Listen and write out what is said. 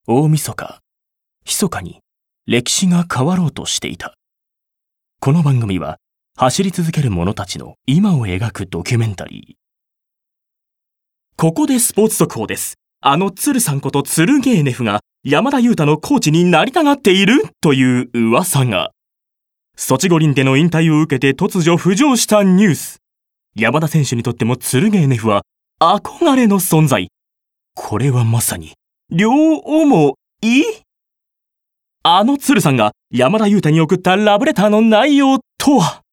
大晦日、密かに歴史が変わろうとしていた。この番組は走り続ける者たちの今を描くドキュメンタリー。ここでスポーツ速報です。鶴さんことツルゲーネフが山田裕太のコーチになりたがっているという噂が。ソチ五輪での引退を受けて突如浮上したニュース。山田選手にとってもツルゲーネフは憧れの存在。これはまさに両思い？鶴さんが山田裕太に送ったラブレターの内容とは。